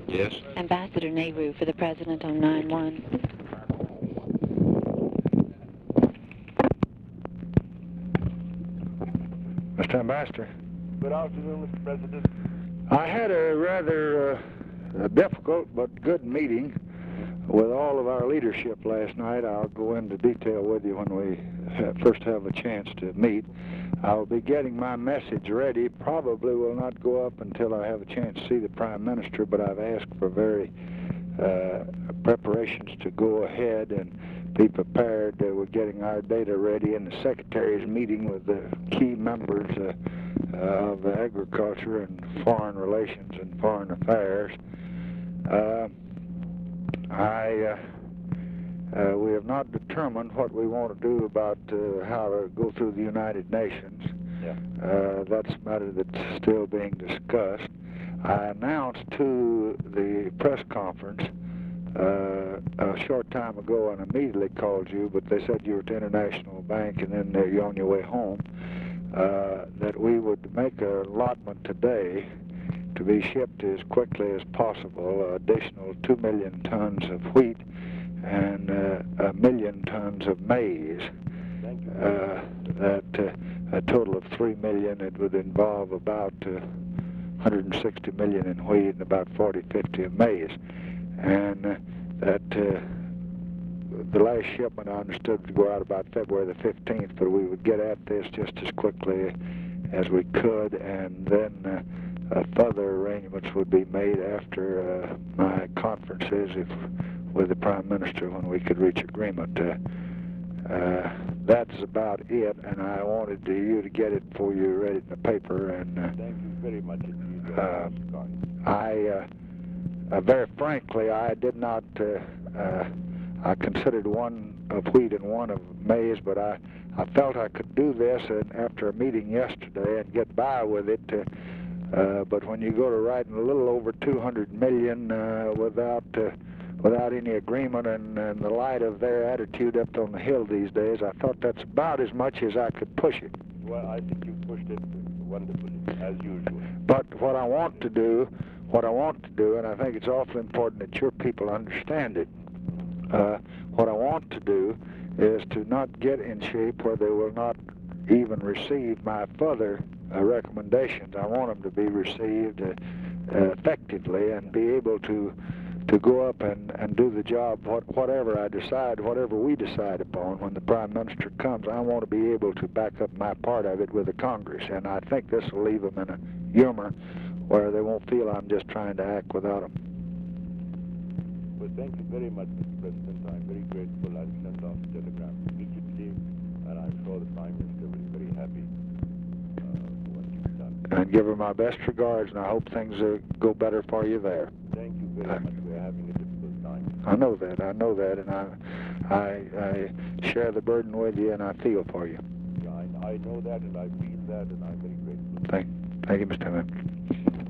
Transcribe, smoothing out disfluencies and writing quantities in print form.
Yes. Ambassador Nehru for the President on 9-1. Mr. Ambassador. Good afternoon, Mr. President. I had a rather difficult but good meeting with all of our leadership last night. I'll go into detail with you when we first have a chance to meet. I'll be getting my message ready. Probably will not go up until I have a chance to see the Prime Minister, but I've asked for very preparations to go ahead and be prepared. We're getting our data ready, and the Secretary's meeting with the key members of Agriculture and Foreign Relations and Foreign Affairs. We have not determined what we want to do about how to go through the United Nations. Yeah. That's a matter that's still being discussed. I announced to the press conference a short time ago and immediately called you, but they said you were at the International Bank and then you're on your way home, that we would make an allotment today to be shipped as quickly as possible, additional 2 million tons of wheat and 1 million tons of maize. Thank you. That a total of 3 million. It would involve about 160 million in wheat and about 40-50 of maize. And that the last shipment I understood would go out about February the 15th, but we would get at this just as quickly as we could, and then further arrangements would be made after my conferences with the Prime Minister when we could reach agreement. That's about it, and I wanted you to get it before you read it in the paper. And thank you very much indeed. Very frankly, I did not. I considered one of wheat and one of maize, but I felt I could do this after a meeting yesterday and get by with it. But when you go to writing a little over 200 million without any agreement and in the light of their attitude up on the Hill these days, I thought that's about as much as I could push it. Well, I think you pushed it wonderfully, as usual. But what I want to do, and I think it's awfully important that your people understand it, what I want to do is to not get in shape where they will not even receive my further recommendations. I want them to be received effectively and be able to go up and do the job, whatever I decide, whatever we decide upon when the Prime Minister comes. I want to be able to back up my part of it with the Congress, and I think this will leave them in a humor where they won't feel I'm just trying to act without them. Well, thank you very much, Mr. President. I'm very grateful. I'll send off the telegram immediately, and I'm sure the Prime Minister will be very happy for what you've done. And give her my best regards, and I hope things go better for you there. Thank you very much. We're having a difficult time. I know that, and I share the burden with you, and I feel for you. Yeah, I know that, and I feel that, and I'm very grateful. Thank you, Mr. Chairman.